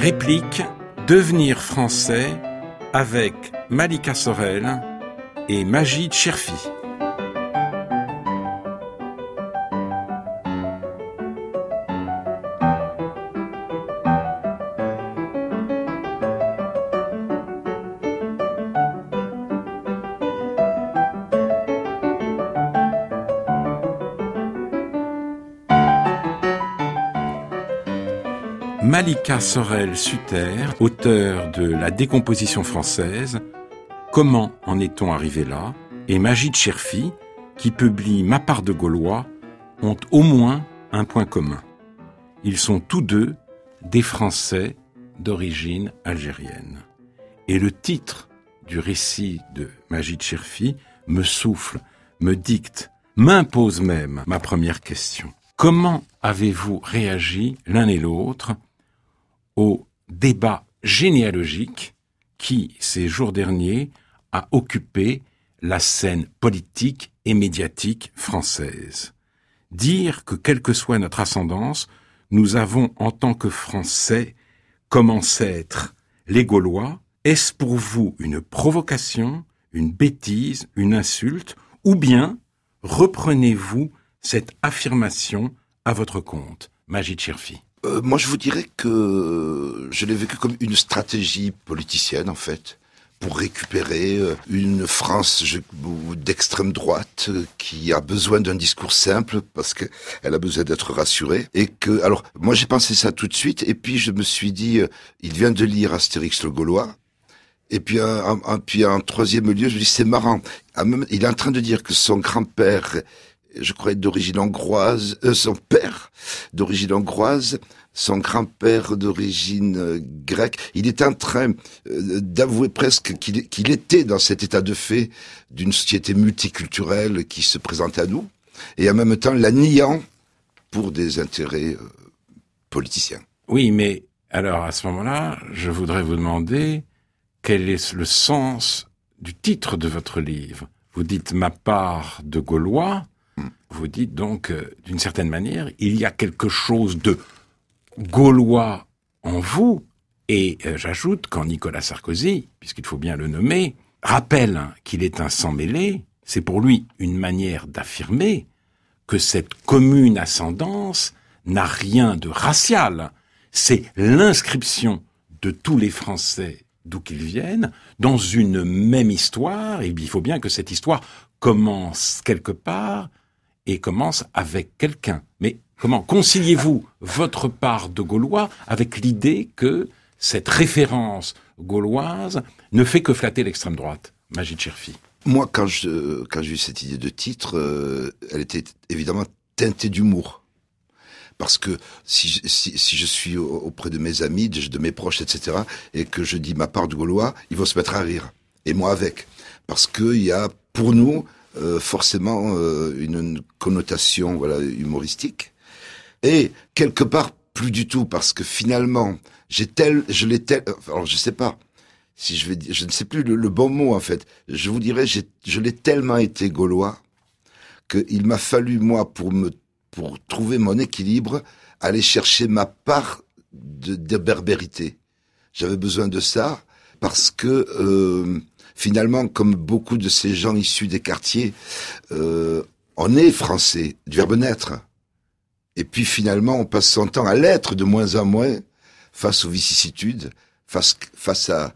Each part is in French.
Réplique Devenir français avec Malika Sorel et Majid Cherfi. Malika Sorel-Sutter, auteure de La décomposition française, Comment en est-on arrivé là, et Majid Cherfi, qui publie Ma part de Gaulois, ont au moins un point commun. Ils sont tous deux des Français d'origine algérienne. Et le titre du récit de Majid Cherfi me souffle, me dicte, m'impose même ma première question. Comment avez-vous réagi l'un et l'autre au débat généalogique qui, ces jours derniers, a occupé la scène politique et médiatique française? Dire que, quelle que soit notre ascendance, nous avons, en tant que Français, comme ancêtres les Gaulois, est-ce pour vous une provocation, une bêtise, une insulte, ou bien reprenez-vous cette affirmation à votre compte? Majid Cherfi. Moi, je vous dirais que je l'ai vécu comme une stratégie politicienne, en fait, pour récupérer une France d'extrême droite qui a besoin d'un discours simple parce qu'elle a besoin d'être rassurée. Et que, alors, moi, j'ai pensé ça tout de suite, et puis je me suis dit, il vient de lire Astérix le Gaulois. Et puis, en troisième lieu, je me dis, c'est marrant. Il est en train de dire que son grand-père, je crois, d'origine hongroise, son père d'origine hongroise, son grand-père d'origine grecque. Il est en train d'avouer presque qu'il était dans cet état de fait d'une société multiculturelle qui se présente à nous, et en même temps la niant pour des intérêts politiciens. Oui, mais alors à ce moment-là, je voudrais vous demander quel est le sens du titre de votre livre. Vous dites « Ma part de Gaulois ». Vous dites donc, d'une certaine manière, il y a quelque chose de gaulois en vous, et j'ajoute quand Nicolas Sarkozy, puisqu'il faut bien le nommer, rappelle qu'il est un sang-mêlé, c'est pour lui une manière d'affirmer que cette commune ascendance n'a rien de racial. C'est l'inscription de tous les Français, d'où qu'ils viennent, dans une même histoire, et il faut bien que cette histoire commence quelque part, et commence avec quelqu'un. Mais comment conciliez-vous votre part de Gaulois avec l'idée que cette référence gauloise ne fait que flatter l'extrême droite? Majid Cherfi. Moi, quand j'ai eu cette idée de titre, elle était évidemment teintée d'humour. Parce que si je suis auprès de mes amis, de mes proches, etc., et que je dis ma part de Gaulois, ils vont se mettre à rire. Et moi avec. Parce qu'il y a, pour nous, forcément une connotation humoristique, et quelque part plus du tout, parce que finalement alors je sais pas si je ne sais plus le bon mot en fait, je vous dirais je l'ai tellement été gaulois qu'il m'a fallu moi pour trouver mon équilibre aller chercher ma part de berbérité. J'avais besoin de ça parce que finalement, comme beaucoup de ces gens issus des quartiers, on est français, du verbe naître. Et puis finalement, on passe son temps à l'être de moins en moins face aux vicissitudes, face à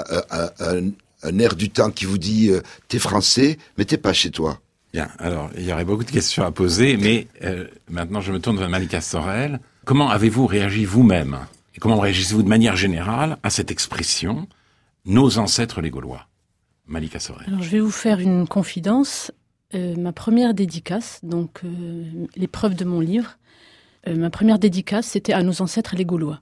un air du temps qui vous dit t'es français, mais t'es pas chez toi. Bien, alors il y aurait beaucoup de questions à poser, mais maintenant je me tourne vers Malika Sorel. Comment avez-vous réagi vous-même, et comment réagissez-vous de manière générale à cette expression « nos ancêtres les Gaulois » ? Malika Sorel. Alors, je vais vous faire une confidence. Ma première dédicace, donc l'épreuve de mon livre, ma première dédicace, c'était à nos ancêtres les Gaulois.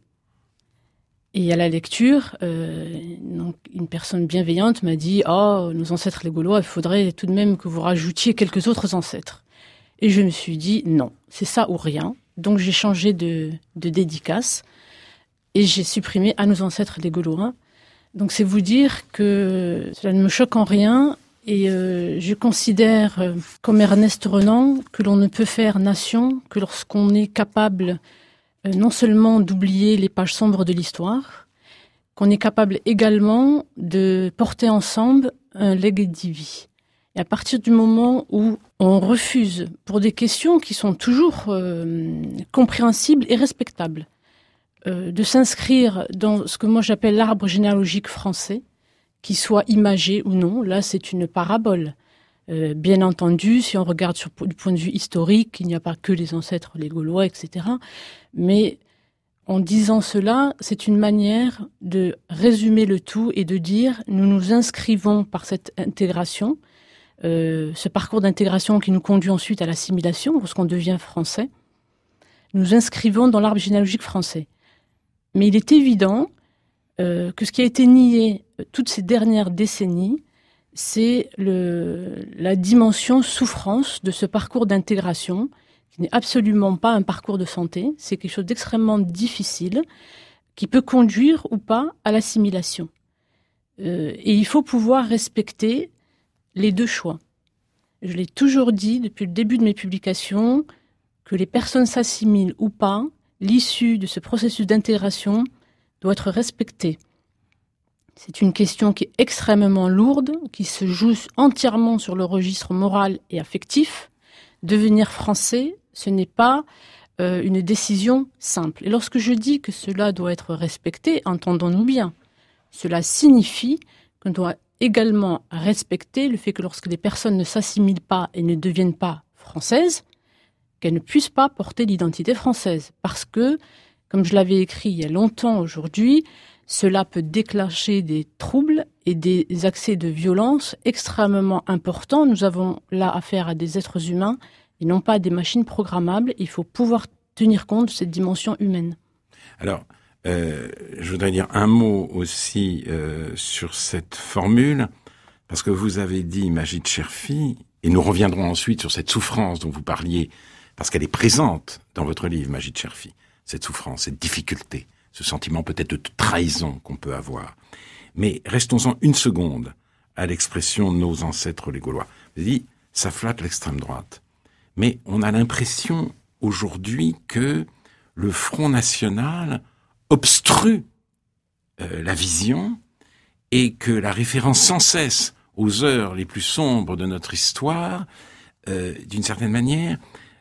Et à la lecture, donc une personne bienveillante m'a dit « Oh, nos ancêtres les Gaulois, il faudrait tout de même que vous rajoutiez quelques autres ancêtres. » Et je me suis dit « Non, c'est ça ou rien. » Donc j'ai changé de dédicace et j'ai supprimé « À nos ancêtres les Gaulois ». Donc c'est vous dire que cela ne me choque en rien, et je considère, comme Ernest Renan, que l'on ne peut faire nation que lorsqu'on est capable non seulement d'oublier les pages sombres de l'histoire, qu'on est capable également de porter ensemble un legs divi. Et à partir du moment où on refuse, pour des questions qui sont toujours compréhensibles et respectables, de s'inscrire dans ce que moi j'appelle l'arbre généalogique français, qu'il soit imagé ou non, là c'est une parabole. Bien entendu, si on regarde du point de vue historique, il n'y a pas que les ancêtres, les Gaulois, etc. Mais en disant cela, c'est une manière de résumer le tout et de dire nous nous inscrivons par cette intégration, ce parcours d'intégration qui nous conduit ensuite à l'assimilation lorsqu'on devient français, nous inscrivons dans l'arbre généalogique français. Mais il est évident que ce qui a été nié toutes ces dernières décennies, c'est la dimension souffrance de ce parcours d'intégration, qui n'est absolument pas un parcours de santé, c'est quelque chose d'extrêmement difficile, qui peut conduire ou pas à l'assimilation. Et il faut pouvoir respecter les deux choix. Je l'ai toujours dit depuis le début de mes publications, que les personnes s'assimilent ou pas, l'issue de ce processus d'intégration doit être respectée. C'est une question qui est extrêmement lourde, qui se joue entièrement sur le registre moral et affectif. Devenir français, ce n'est pas une décision simple. Et lorsque je dis que cela doit être respecté, entendons-nous bien, cela signifie qu'on doit également respecter le fait que lorsque les personnes ne s'assimilent pas et ne deviennent pas françaises, qu'elles ne puissent pas porter l'identité française. Parce que, comme je l'avais écrit il y a longtemps aujourd'hui, cela peut déclencher des troubles et des accès de violence extrêmement importants. Nous avons là affaire à des êtres humains et non pas à des machines programmables. Il faut pouvoir tenir compte de cette dimension humaine. Alors, je voudrais dire un mot aussi sur cette formule, parce que vous avez dit, Majid Cherfi, et nous reviendrons ensuite sur cette souffrance dont vous parliez, parce qu'elle est présente dans votre livre, Majid Cherfi, cette souffrance, cette difficulté, ce sentiment peut-être de trahison qu'on peut avoir. Mais restons-en une seconde à l'expression « nos ancêtres les Gaulois ». Vous avez dit, ça flatte l'extrême droite. Mais on a l'impression aujourd'hui que le Front National obstrue la vision et que la référence sans cesse aux heures les plus sombres de notre histoire, d'une certaine manière,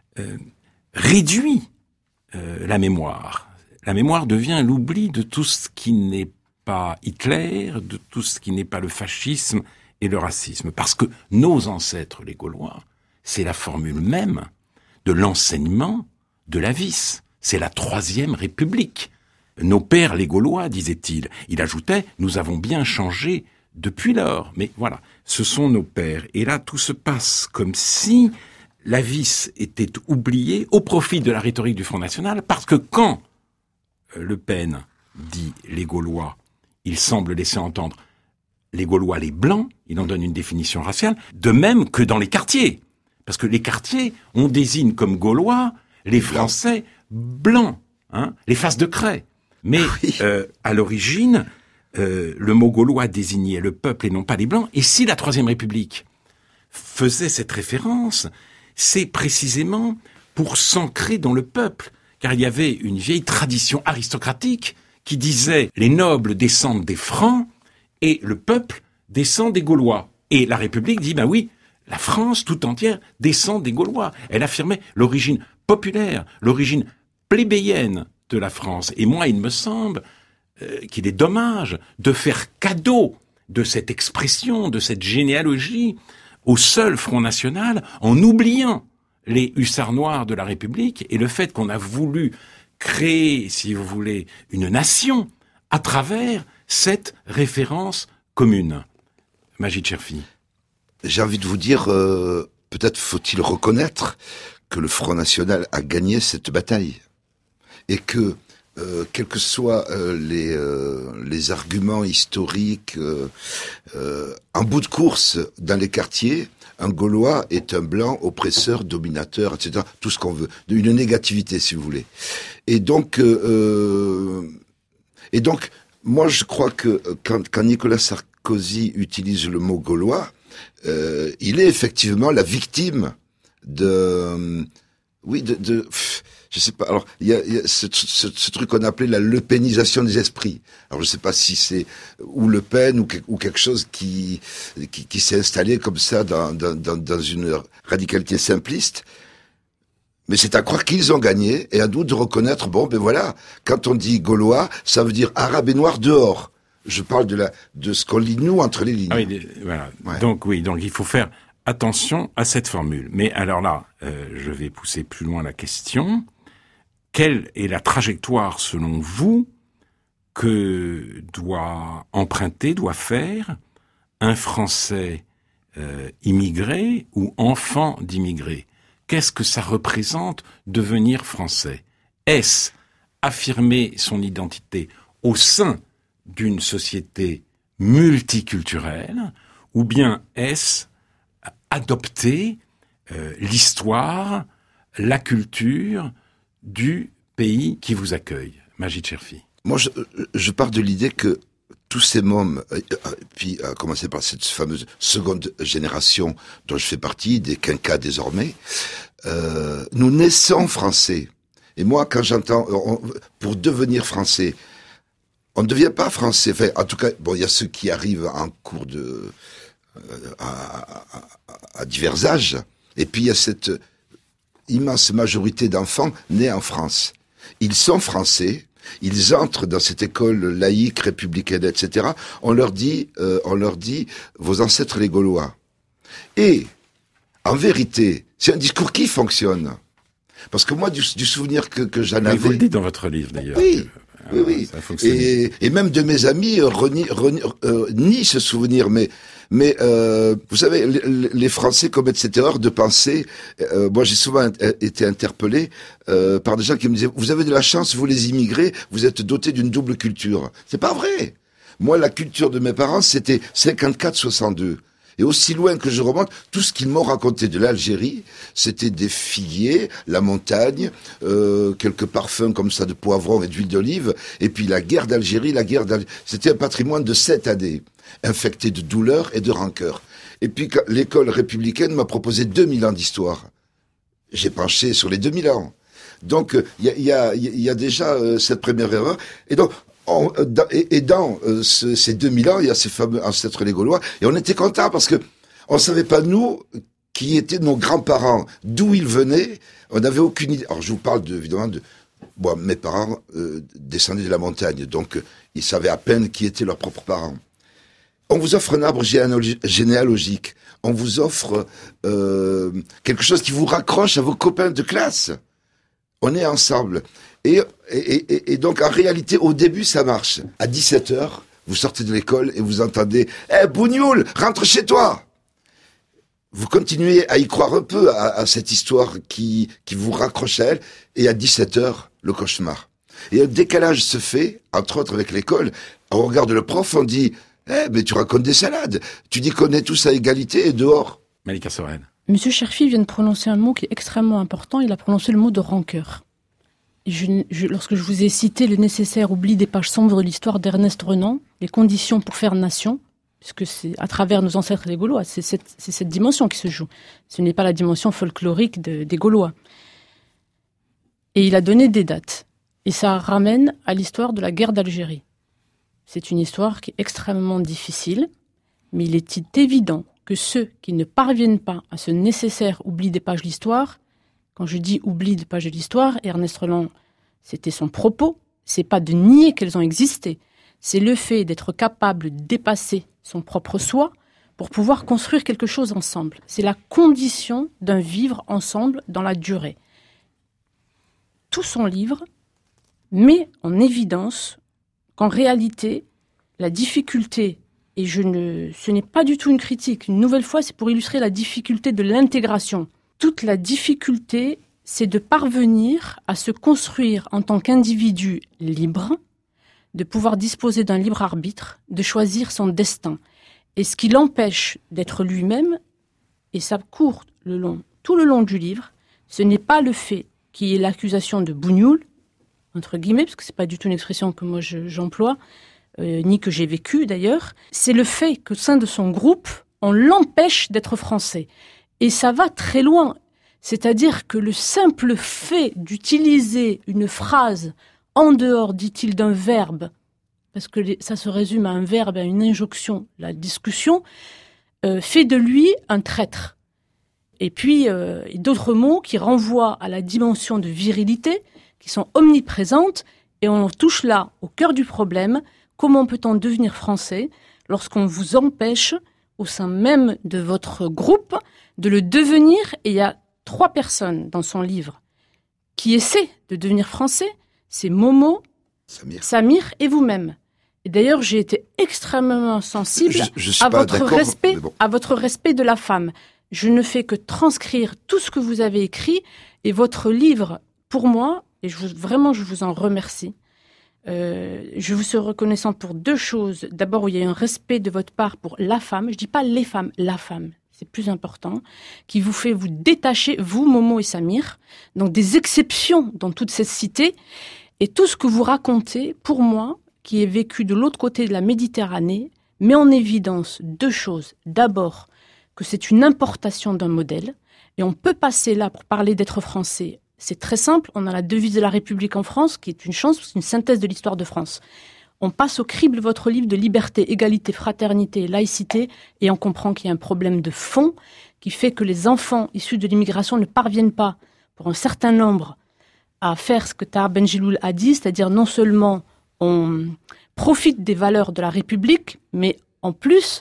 réduit la mémoire. La mémoire devient l'oubli de tout ce qui n'est pas Hitler, de tout ce qui n'est pas le fascisme et le racisme. Parce que nos ancêtres, les Gaulois, c'est la formule même de l'enseignement de la vis. C'est la Troisième République. Nos pères, les Gaulois, disait-il. Il ajoutait, nous avons bien changé depuis lors. Mais voilà, ce sont nos pères. Et là, tout se passe comme si la vis était oubliée au profit de la rhétorique du Front National, parce que quand Le Pen dit les Gaulois, il semble laisser entendre les Gaulois, les Blancs, il en donne une définition raciale, de même que dans les quartiers. Parce que les quartiers, on désigne comme Gaulois les Français blancs, les faces de craie. Mais à l'origine, le mot Gaulois désignait le peuple et non pas les Blancs. Et si la Troisième République faisait cette référence, c'est précisément pour s'ancrer dans le peuple. Car il y avait une vieille tradition aristocratique qui disait les nobles descendent des Francs et le peuple descend des Gaulois. Et la République dit, ben oui, la France tout entière descend des Gaulois. Elle affirmait l'origine populaire, l'origine plébéienne de la France. Et moi, il me semble qu'il est dommage de faire cadeau de cette expression, de cette généalogie au seul Front National en oubliant les hussards noirs de la République et le fait qu'on a voulu créer, si vous voulez, une nation à travers cette référence commune. Majid Cherfi. J'ai envie de vous dire, peut-être faut-il reconnaître que le Front National a gagné cette bataille et que quels que soient les arguments historiques, en bout de course dans les quartiers, un Gaulois est un blanc oppresseur, dominateur, etc. Tout ce qu'on veut, une négativité, si vous voulez. Et donc, moi, je crois que quand Nicolas Sarkozy utilise le mot Gaulois, il est effectivement la victime Oui, je sais pas. Alors, il y a ce truc qu'on appelait la lepénisation des esprits. Alors, je sais pas si c'est ou Le Pen ou quelque chose qui s'est installé comme ça dans une radicalité simpliste. Mais c'est à croire qu'ils ont gagné, et à nous de reconnaître, bon, ben voilà, quand on dit gaulois, ça veut dire arabe et noir dehors. Je parle de ce qu'on lit nous entre les lignes. Ah oui, voilà. Ouais. Donc il faut faire attention à cette formule. Mais alors là, je vais pousser plus loin la question. Quelle est la trajectoire, selon vous, que doit faire un Français immigré ou enfant d'immigré? Qu'est-ce que ça représente devenir français? Est-ce affirmer son identité au sein d'une société multiculturelle, ou bien est-ce adopter l'histoire, la culture du pays qui vous accueille? Majid Cherfi. Moi, je pars de l'idée que tous ces mômes, puis à commencer par cette fameuse seconde génération dont je fais partie, des quinquas désormais, nous naissons français. Et moi, quand j'entends, pour devenir français, on ne devient pas français. Enfin, en tout cas, bon, il y a ceux qui arrivent en cours à divers âges. Et puis, il y a cette immense majorité d'enfants nés en France. Ils sont français. Ils entrent dans cette école laïque, républicaine, etc. On leur dit, vos ancêtres les Gaulois. Et, en vérité, c'est un discours qui fonctionne. Parce que moi, du souvenir que j'en avais... Vous le dites dans votre livre, d'ailleurs. Oui. Oui. Et même de mes amis nient ce souvenir. Mais vous savez, les Français commettent cette erreur de penser. Moi, j'ai souvent été interpellé par des gens qui me disaient: vous avez de la chance, vous les immigrés, vous êtes dotés d'une double culture. C'est pas vrai. Moi, la culture de mes parents, c'était 54-62. Et aussi loin que je remonte, tout ce qu'ils m'ont raconté de l'Algérie, c'était des figuiers, la montagne, quelques parfums comme ça de poivron et d'huile d'olive, et puis la guerre d'Algérie, c'était un patrimoine de 7 années, infecté de douleur et de rancœur. Et puis l'école républicaine m'a proposé 2000 ans d'histoire. J'ai penché sur les 2000 ans. Donc il y a déjà cette première erreur. Et donc dans ces 2000 ans, il y a ces fameux ancêtres les Gaulois, et on était contents parce que on savait pas, nous, qui étaient nos grands-parents, d'où ils venaient, on n'avait aucune idée. Alors je vous parle évidemment bon, mes parents descendaient de la montagne, donc ils savaient à peine qui étaient leurs propres parents. On vous offre un arbre généalogique, on vous offre quelque chose qui vous raccroche à vos copains de classe. On est ensemble. Et donc, en réalité, au début, ça marche. À 17h, vous sortez de l'école et vous entendez « Eh, Bougnoul, rentre chez toi !» Vous continuez à y croire un peu à cette histoire qui vous raccroche à elle. Et à 17h, le cauchemar. Et un décalage se fait, entre autres avec l'école. On regarde le prof, on dit « Eh, mais tu racontes des salades. Tu dis qu'on est tous à égalité et dehors. » Malika Sorel. Monsieur Cherfi vient de prononcer un mot qui est extrêmement important. Il a prononcé le mot de rancœur. Lorsque je vous ai cité le nécessaire oubli des pages sombres de l'histoire d'Ernest Renan, les conditions pour faire nation, puisque c'est à travers nos ancêtres les Gaulois, c'est cette dimension qui se joue. Ce n'est pas la dimension folklorique des Gaulois. Et il a donné des dates. Et ça ramène à l'histoire de la guerre d'Algérie. C'est une histoire qui est extrêmement difficile, mais il est évident que ceux qui ne parviennent pas à ce nécessaire oubli des pages de l'histoire, quand je dis oubli des pages de l'histoire, Ernest Renan, c'était son propos, c'est pas de nier qu'elles ont existé, c'est le fait d'être capable de dépasser son propre soi pour pouvoir construire quelque chose ensemble. C'est la condition d'un vivre ensemble dans la durée. Tout son livre met en évidence qu'en réalité, la difficulté, et ce n'est pas du tout une critique, une nouvelle fois, c'est pour illustrer la difficulté de l'intégration. Toute la difficulté, c'est de parvenir à se construire en tant qu'individu libre, de pouvoir disposer d'un libre arbitre, de choisir son destin. Et ce qui l'empêche d'être lui-même, et ça court tout le long du livre, ce n'est pas le fait qu'il y ait l'accusation de bougnoul, entre guillemets, parce que c'est pas du tout une expression que moi j'emploie, ni que j'ai vécu d'ailleurs, c'est le fait qu'au sein de son groupe, on l'empêche d'être français. Et ça va très loin. C'est-à-dire que le simple fait d'utiliser une phrase en dehors, dit-il, d'un verbe, parce que ça se résume à un verbe, à une injonction, la discussion, fait de lui un traître. Et puis, d'autres mots qui renvoient à la dimension de virilité, qui sont omniprésentes, et on touche là au cœur du problème. Comment peut-on devenir français lorsqu'on vous empêche, au sein même de votre groupe, de le devenir? Et il y a 3 personnes dans son livre qui essaient de devenir français. C'est Momo, Samir et vous-même. Et d'ailleurs, j'ai été extrêmement sensible à votre respect de la femme. Je ne fais que transcrire tout ce que vous avez écrit, et votre livre, pour moi, et je vous en remercie. Je vous suis reconnaissante pour 2 choses. D'abord, il y a eu un respect de votre part pour la femme. Je dis pas les femmes, la femme. C'est plus important. Qui vous fait vous détacher, vous, Momo et Samir. Donc, des exceptions dans toute cette cité. Et tout ce que vous racontez, pour moi, qui ai vécu de l'autre côté de la Méditerranée, met en évidence 2 choses. D'abord, que c'est une importation d'un modèle. Et on peut passer là pour parler d'être français. C'est très simple. On a la devise de la République en France, qui est une chance, c'est une synthèse de l'histoire de France. On passe au crible votre livre de liberté, égalité, fraternité, laïcité, et on comprend qu'il y a un problème de fond qui fait que les enfants issus de l'immigration ne parviennent pas, pour un certain nombre, à faire ce que Tahar Benjeloul a dit, c'est-à-dire non seulement on profite des valeurs de la République, mais en plus,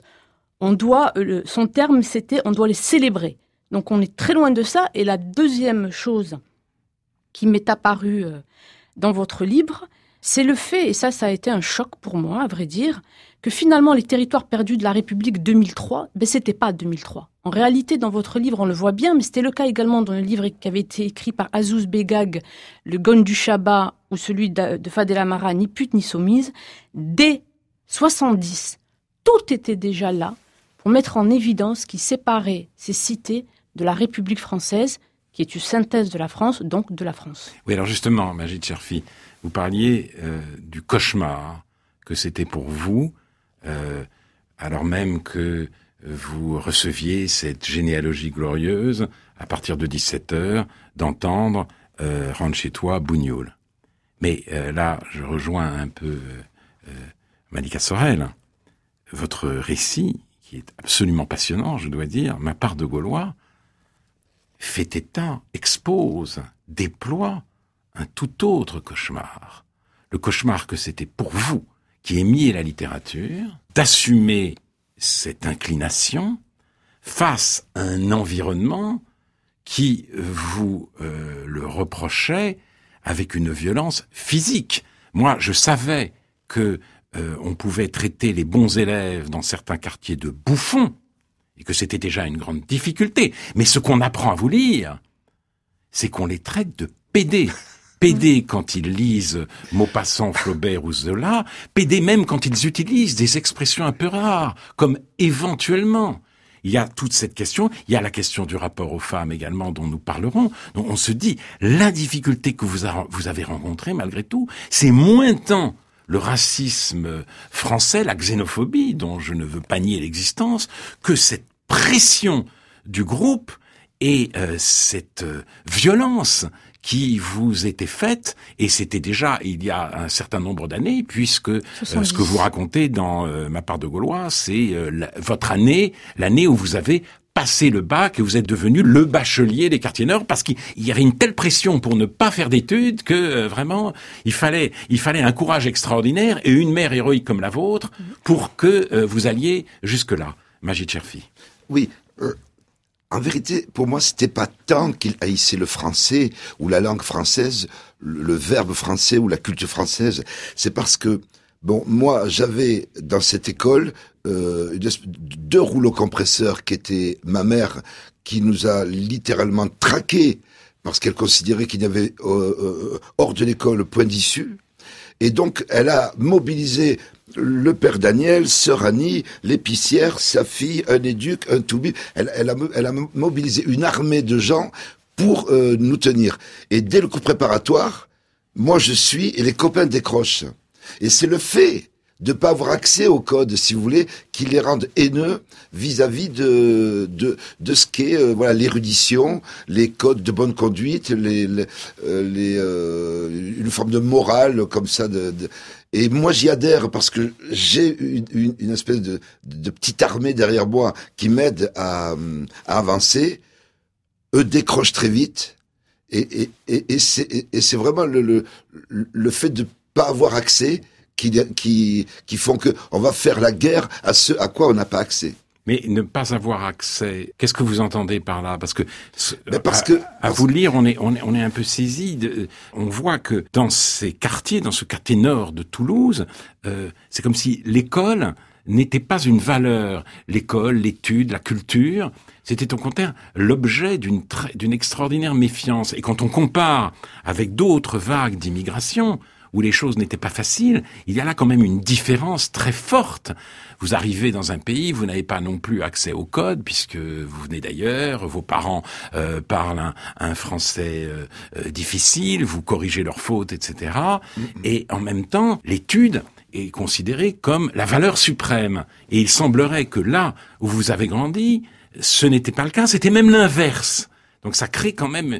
son terme c'était on doit les célébrer. Donc on est très loin de ça. Et la deuxième chose qui m'est apparue dans votre livre, c'est le fait, et ça a été un choc pour moi, à vrai dire, que finalement les territoires perdus de la République 2003, c'était pas 2003. En réalité, dans votre livre, on le voit bien, mais c'était le cas également dans le livre qui avait été écrit par Azouz Begag, Le Gon du Chabat, ou celui de Fadel Amara, Ni pute ni soumise. Dès 70, tout était déjà là pour mettre en évidence ce qui séparait ces cités de la République française, qui est une synthèse de la France, donc de la France. Oui, alors justement, Majid Cherfi, vous parliez du cauchemar que c'était pour vous, alors même que vous receviez cette généalogie glorieuse, à partir de 17h, d'entendre « Rentre chez toi, Bougnoul ». Mais là, je rejoins un peu Malika Sorel. Votre récit, qui est absolument passionnant, je dois dire, Ma part de Gaulois, fait état, expose, déploie un tout autre cauchemar. Le cauchemar que c'était pour vous, qui aimiez la littérature, d'assumer cette inclination face à un environnement qui vous le reprochait avec une violence physique. Moi, je savais que on pouvait traiter les bons élèves dans certains quartiers de bouffons, et que c'était déjà une grande difficulté. Mais ce qu'on apprend à vous lire, c'est qu'on les traite de pédés. Pédés quand ils lisent Maupassant, Flaubert ou Zola, pédés même quand ils utilisent des expressions un peu rares, comme éventuellement. Il y a toute cette question, il y a la question du rapport aux femmes également dont nous parlerons. Donc on se dit, la difficulté que vous avez rencontrée malgré tout, c'est moins tant le racisme français, la xénophobie, dont je ne veux pas nier l'existence, que cette pression du groupe et cette violence qui vous était faite, et c'était déjà il y a un certain nombre d'années, puisque ce que vous racontez dans Ma part de Gaulois, c'est votre année, l'année où vous avez passé le bac et vous êtes devenu le bachelier des quartiers nord, parce qu'il y avait une telle pression pour ne pas faire d'études que vraiment il fallait un courage extraordinaire et une mère héroïque comme la vôtre pour que vous alliez jusque-là. Majid Cherfi. Oui, en vérité, pour moi, c'était pas tant qu'il haïssait le français ou la langue française, le verbe français ou la culture française. C'est parce que, bon, moi, j'avais dans cette école 2 rouleaux compresseurs qui étaient ma mère, qui nous a littéralement traqués parce qu'elle considérait qu'il y avait hors de l'école point d'issue. Et donc, elle a mobilisé le père Daniel, sœur Annie, l'épicière, sa fille, un éduc, un toubib. Elle a mobilisé une armée de gens pour nous tenir. Et dès le cours préparatoire, moi je suis et les copains décrochent. Et c'est le fait de pas avoir accès au code, si vous voulez, qui les rendent haineux vis-à-vis de ce qu'est l'érudition, les codes de bonne conduite, une forme de morale comme ça. Et moi, j'y adhère parce que j'ai une espèce de petite armée derrière moi qui m'aide à avancer. Eux décrochent très vite. Et c'est vraiment le fait de pas avoir accès qui font que on va faire la guerre à ce à quoi on n'a pas accès. Mais ne pas avoir accès, qu'est-ce que vous entendez par là? Parce que à vous lire, on est un peu saisi. On voit que dans ce quartier nord de Toulouse, c'est comme si l'école n'était pas une valeur. L'école, l'étude, la culture, c'était au contraire l'objet d'une extraordinaire méfiance. Et quand on compare avec d'autres vagues d'immigration, où les choses n'étaient pas faciles, il y a là quand même une différence très forte. Vous arrivez dans un pays, vous n'avez pas non plus accès au code, puisque vous venez d'ailleurs, vos parents parlent un français difficile, vous corrigez leurs fautes, etc. Et en même temps, l'étude est considérée comme la valeur suprême. Et il semblerait que là où vous avez grandi, ce n'était pas le cas, c'était même l'inverse. Donc ça crée quand même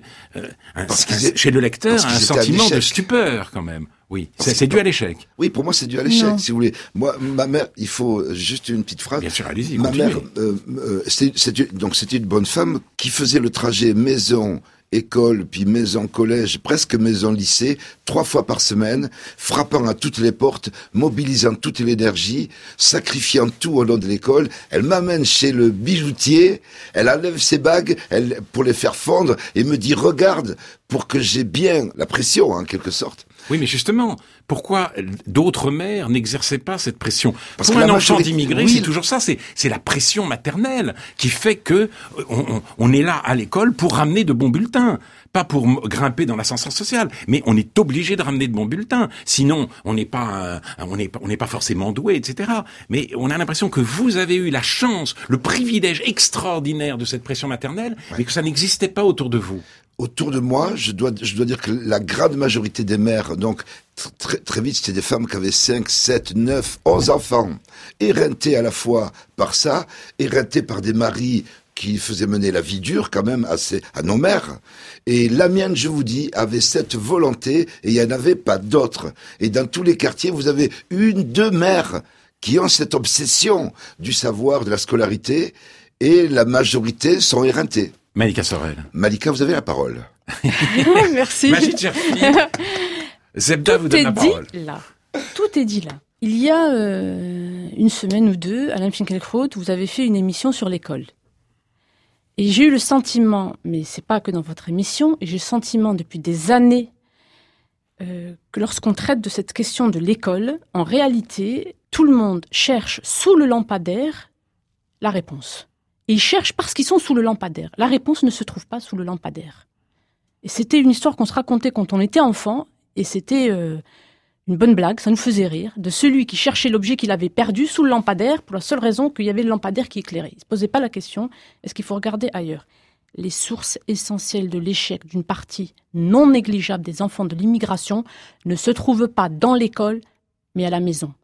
chez le lecteur un sentiment de stupeur quand même. Oui, c'est dû à l'échec. Oui, pour moi c'est dû à l'échec, si vous voulez. Moi, ma mère, il faut juste une petite phrase. Bien sûr, allez-y. Ma continuez. mère, c'était une bonne femme qui faisait le trajet maison école, puis maison collège, presque maison lycée, 3 fois par semaine, frappant à toutes les portes, mobilisant toute l'énergie, sacrifiant tout au long de l'école. Elle m'amène chez le bijoutier, elle enlève ses bagues pour les faire fondre et me dit regarde pour que j'ai bien la pression en quelque sorte. Oui, mais justement, pourquoi d'autres mères n'exerçaient pas cette pression? Parce Pour que un la enfant majorité, d'immigré, oui. c'est toujours ça, c'est la pression maternelle qui fait que on est là à l'école pour ramener de bons bulletins, pas pour grimper dans l'ascenseur social, mais on est obligé de ramener de bons bulletins, sinon on n'est pas forcément doué, etc. Mais on a l'impression que vous avez eu la chance, le privilège extraordinaire de cette pression maternelle, mais que ça n'existait pas autour de vous. Autour de moi, je dois dire que la grande majorité des mères, donc très, très vite, c'était des femmes qui avaient 5, 7, 9, 11 enfants, éreintées à la fois par ça, éreintées par des maris qui faisaient mener la vie dure quand même à nos mères. Et la mienne, je vous dis, avait cette volonté et il n'y en avait pas d'autres. Et dans tous les quartiers, vous avez 1, 2 mères qui ont cette obsession du savoir, de la scolarité, et la majorité sont éreintées. Malika Sorel. Malika, vous avez la parole. Merci. Majid Cherfi. Zebda vous donne la parole. Tout est dit là. Il y a une semaine ou deux, Alain Finkielkraut, vous avez fait une émission sur l'école. Et j'ai eu le sentiment, mais c'est pas que dans votre émission, et j'ai le sentiment depuis des années que lorsqu'on traite de cette question de l'école, en réalité, tout le monde cherche sous le lampadaire la réponse. Et ils cherchent parce qu'ils sont sous le lampadaire. La réponse ne se trouve pas sous le lampadaire. Et c'était une histoire qu'on se racontait quand on était enfant, et c'était une bonne blague, ça nous faisait rire, de celui qui cherchait l'objet qu'il avait perdu sous le lampadaire, pour la seule raison qu'il y avait le lampadaire qui éclairait. Il ne se posait pas la question, est-ce qu'il faut regarder ailleurs? Les sources essentielles de l'échec d'une partie non négligeable des enfants de l'immigration ne se trouvent pas dans l'école, mais à la maison.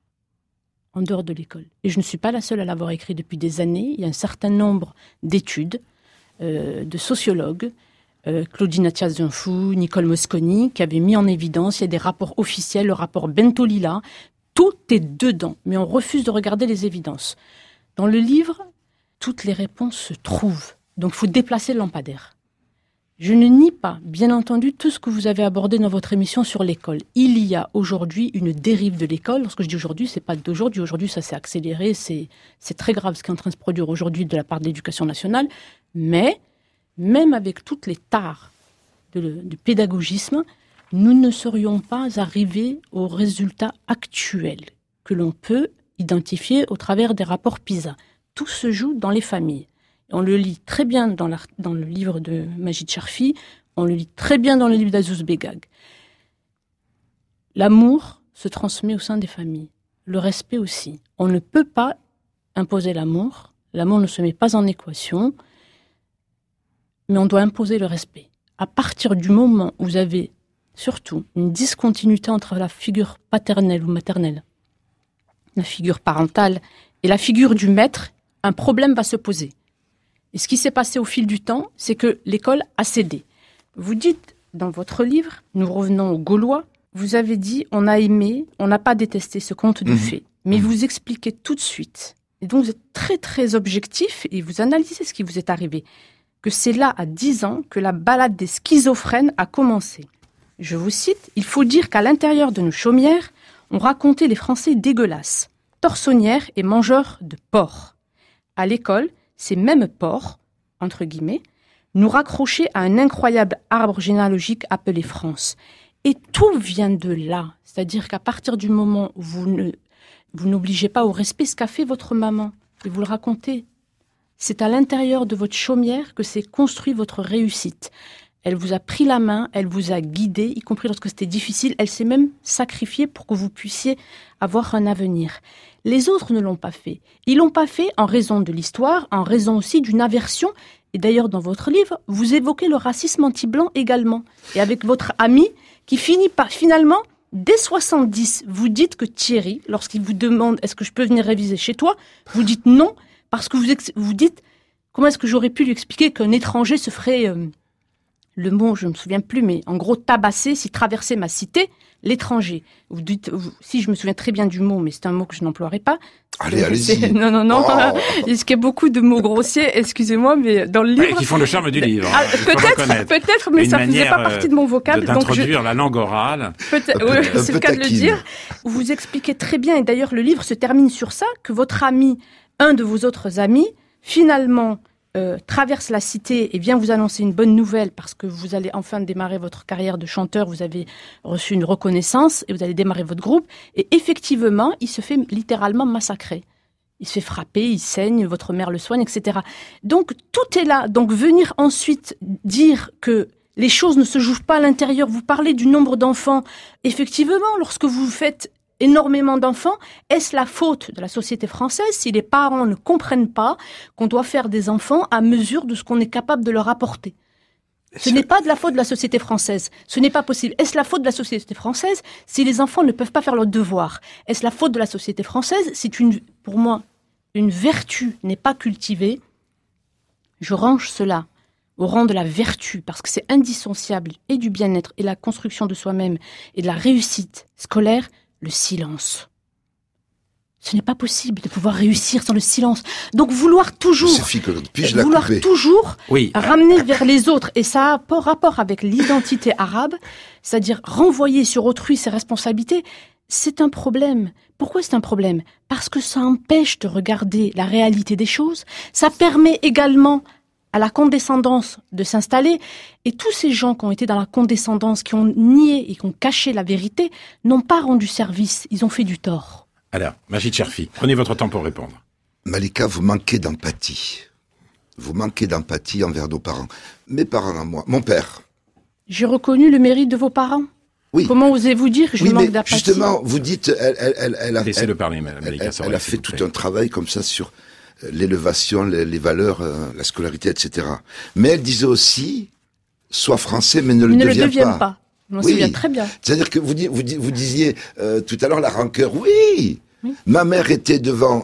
En dehors de l'école. Et je ne suis pas la seule à l'avoir écrit depuis des années. Il y a un certain nombre d'études, de sociologues, Claudine Tiazunfou, Nicole Mosconi, qui avaient mis en évidence, il y a des rapports officiels, le rapport Bentolila, tout est dedans, mais on refuse de regarder les évidences. Dans le livre, toutes les réponses se trouvent. Donc il faut déplacer le lampadaire. Je ne nie pas, bien entendu, tout ce que vous avez abordé dans votre émission sur l'école. Il y a aujourd'hui une dérive de l'école. Lorsque je dis aujourd'hui, c'est pas d'aujourd'hui. Aujourd'hui, ça s'est accéléré. C'est très grave ce qui est en train de se produire aujourd'hui de la part de l'éducation nationale. Mais, même avec toutes les tares du pédagogisme, nous ne serions pas arrivés aux résultats actuels que l'on peut identifier au travers des rapports PISA. Tout se joue dans les familles. On le lit très bien dans le livre de Majid Cherfi, on le lit très bien dans le livre d'Azouz Begag. L'amour se transmet au sein des familles, le respect aussi. On ne peut pas imposer l'amour ne se met pas en équation, mais on doit imposer le respect. À partir du moment où vous avez surtout une discontinuité entre la figure paternelle ou maternelle la figure parentale et la figure du maître, un problème va se poser. Et ce qui s'est passé au fil du temps, c'est que l'école a cédé. Vous dites dans votre livre, nous revenons aux Gaulois, vous avez dit, on a aimé, on n'a pas détesté ce conte de fées. Mais vous expliquez tout de suite, et donc vous êtes très très objectif, et vous analysez ce qui vous est arrivé, que c'est là, à 10 ans, que la balade des schizophrènes a commencé. Je vous cite, « Il faut dire qu'à l'intérieur de nos chaumières, on racontait les Français dégueulasses, torsonnières et mangeurs de porc. À l'école, ces mêmes porcs, entre guillemets, nous raccrochaient à un incroyable arbre généalogique appelé France. Et tout vient de là. C'est-à-dire qu'à partir du moment où vous n'obligez pas au respect ce qu'a fait votre maman, et vous le racontez, c'est à l'intérieur de votre chaumière que s'est construit votre réussite. Elle vous a pris la main, elle vous a guidé, y compris lorsque c'était difficile. Elle s'est même sacrifiée pour que vous puissiez avoir un avenir. Les autres ne l'ont pas fait. Ils l'ont pas fait en raison de l'histoire, en raison aussi d'une aversion. Et d'ailleurs, dans votre livre, vous évoquez le racisme anti-blanc également. Et avec votre ami, qui finit par, finalement, dès 70, vous dites que Thierry, lorsqu'il vous demande « est-ce que je peux venir réviser chez toi ?», vous dites non, parce que vous dites « comment est-ce que j'aurais pu lui expliquer qu'un étranger se ferait... le mot, je ne me souviens plus, mais en gros, tabasser, s'il traversait ma cité, l'étranger. Vous dites, si je me souviens très bien du mot, mais c'est un mot que je n'emploierai pas. Allez-y. Non. Oh. Il y a beaucoup de mots grossiers, excusez-moi, mais dans le livre... Qui font le charme du livre. Peut-être, mais ça ne faisait pas partie de mon vocable. D'introduire la langue orale. C'est le cas de le dire. Vous expliquez très bien, et d'ailleurs, le livre se termine sur ça, que votre ami, un de vos autres amis, finalement... traverse la cité et vient vous annoncer une bonne nouvelle parce que vous allez enfin démarrer votre carrière de chanteur, vous avez reçu une reconnaissance et vous allez démarrer votre groupe. Et effectivement, il se fait littéralement massacrer. Il se fait frapper, il saigne, votre mère le soigne, etc. Donc tout est là. Donc venir ensuite dire que les choses ne se jouent pas à l'intérieur, vous parlez du nombre d'enfants. Effectivement, lorsque vous faites énormément d'enfants, est-ce la faute de la société française si les parents ne comprennent pas qu'on doit faire des enfants à mesure de ce qu'on est capable de leur apporter? Ce n'est pas de la faute de la société française. Ce n'est pas possible. Est-ce la faute de la société française si les enfants ne peuvent pas faire leurs devoirs? Est-ce la faute de la société française si pour moi, une vertu n'est pas cultivée? Je range cela au rang de la vertu, parce que c'est indissociable et du bien-être et la construction de soi-même et de la réussite scolaire. Le silence. Ce n'est pas possible de pouvoir réussir sans le silence. Donc vouloir toujours ramener vers les autres, et ça a rapport avec l'identité arabe, c'est-à-dire renvoyer sur autrui ses responsabilités, c'est un problème. Pourquoi c'est un problème? Parce que ça empêche de regarder la réalité des choses. Ça permet également à la condescendance de s'installer. Et tous ces gens qui ont été dans la condescendance, qui ont nié et qui ont caché la vérité, n'ont pas rendu service, ils ont fait du tort. Alors, Majid Cherfi, prenez votre temps pour répondre. Malika, vous manquez d'empathie. Vous manquez d'empathie envers nos parents. Mes parents à moi, mon père. J'ai reconnu le mérite de vos parents. Oui. Comment osez-vous dire que je manque d'empathie? Justement, vous dites, laissez-le parler, Malika. Elle a fait tout un travail comme ça sur l'élévation, les valeurs, la scolarité, etc. Mais elle disait aussi, sois français, mais ne le deviens pas. Je m'en souviens très bien. C'est-à-dire que vous disiez tout à l'heure la rancœur. Oui. Ma mère était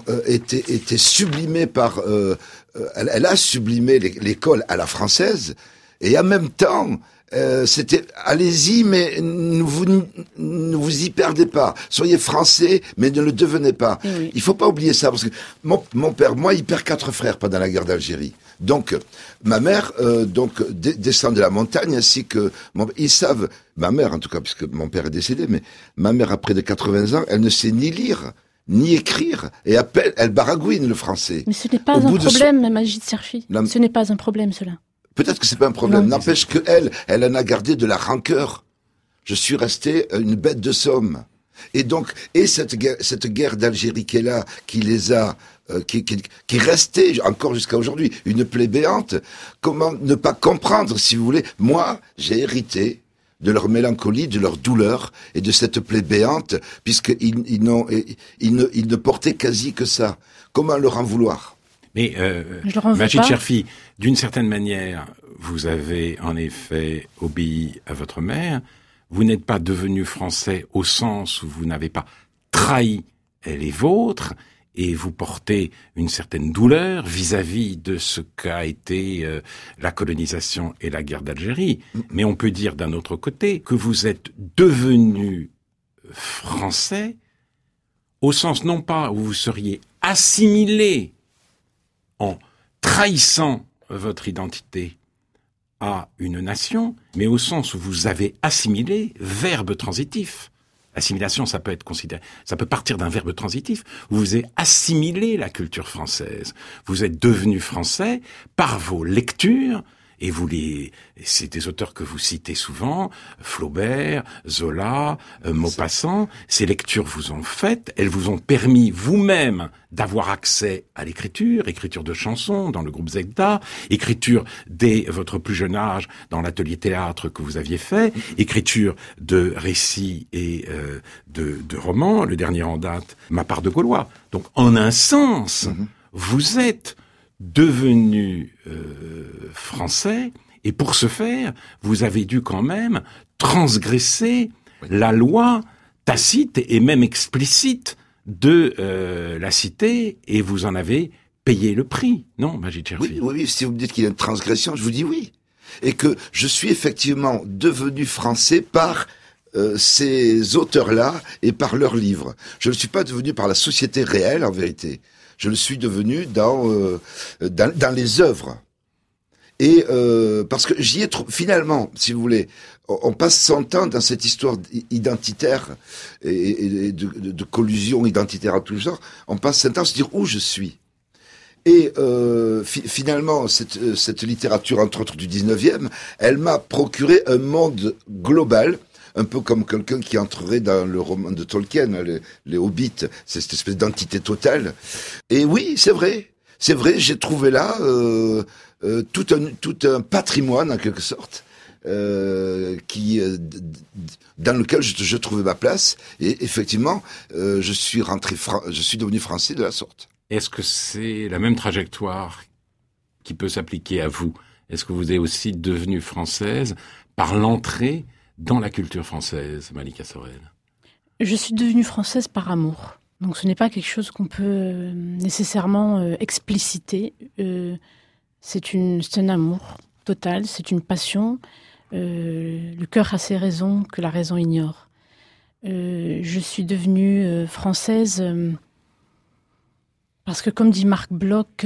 sublimée par. Elle a sublimé l'école à la française, et en même temps. C'était allez-y, mais ne vous y perdez pas. Soyez français, mais ne le devenez pas. Oui. Il faut pas oublier ça, parce que mon père, moi, il perd 4 frères pendant la guerre d'Algérie. Donc, ma mère, descend de la montagne, ainsi que ils savent, ma mère en tout cas, puisque mon père est décédé, mais ma mère, à près de 80 ans, elle ne sait ni lire, ni écrire, et elle baragouine le français. Mais ce n'est pas un problème, Majid Cherfi. Ce n'est pas un problème, cela. Peut-être que c'est pas un problème. N'empêche que elle en a gardé de la rancœur. Je suis resté une bête de somme. Et donc, cette guerre d'Algérie qui est là, qui les a, qui restait encore jusqu'à aujourd'hui, une plaie béante. Comment ne pas comprendre, si vous voulez? Moi, j'ai hérité de leur mélancolie, de leur douleur et de cette plaie béante, puisqu'ils ne portaient quasi que ça. Comment leur en vouloir? Mais Majid Cherfi, d'une certaine manière, vous avez en effet obéi à votre mère. Vous n'êtes pas devenu français au sens où vous n'avez pas trahi elle est vôtre, et vous portez une certaine douleur vis-à-vis de ce qu'a été la colonisation et la guerre d'Algérie. Mais on peut dire d'un autre côté que vous êtes devenu français au sens non pas où vous seriez assimilé en trahissant votre identité à une nation, mais au sens où vous avez assimilé, verbe transitif. Assimilation, ça peut partir d'un verbe transitif. Vous avez assimilé la culture française. Vous êtes devenu français par vos lectures, et c'est des auteurs que vous citez souvent, Flaubert, Zola, Maupassant. Ces lectures vous ont faites, elles vous ont permis vous-même d'avoir accès à l'écriture, écriture de chansons dans le groupe Zegda, écriture dès votre plus jeune âge dans l'atelier théâtre que vous aviez fait, écriture de récits et de romans, le dernier en date, Ma part de Gaulois. Donc en un sens, vous êtes devenu français, et pour ce faire, vous avez dû quand même transgresser la loi tacite et même explicite de la cité, et vous en avez payé le prix, non, Majid Cherfi? Oui, si vous me dites qu'il y a une transgression, je vous dis oui. Et que je suis effectivement devenu français par ces auteurs-là et par leurs livres. Je ne suis pas devenu par la société réelle, en vérité. Je le suis devenu dans les œuvres. Et parce que j'y ai finalement, si vous voulez, on passe son temps dans cette histoire identitaire et de collusion identitaire à tout genre. On passe son temps à se dire où je suis. Et finalement, cette littérature, entre autres du 19e, elle m'a procuré un monde global, un peu comme quelqu'un qui entrerait dans le roman de Tolkien, les Hobbits, c'est cette espèce d'entité totale. Et oui, c'est vrai, j'ai trouvé là tout un patrimoine, en quelque sorte, dans lequel je trouvais ma place. Et effectivement, je suis devenu français de la sorte. Est-ce que c'est la même trajectoire qui peut s'appliquer à vous? Est-ce que vous êtes aussi devenue française par l'entrée dans la culture française, Malika Sorel? Je suis devenue française par amour. Donc ce n'est pas quelque chose qu'on peut nécessairement expliciter. C'est un amour total, c'est une passion. Le cœur a ses raisons que la raison ignore. Je suis devenue française parce que, comme dit Marc Bloch,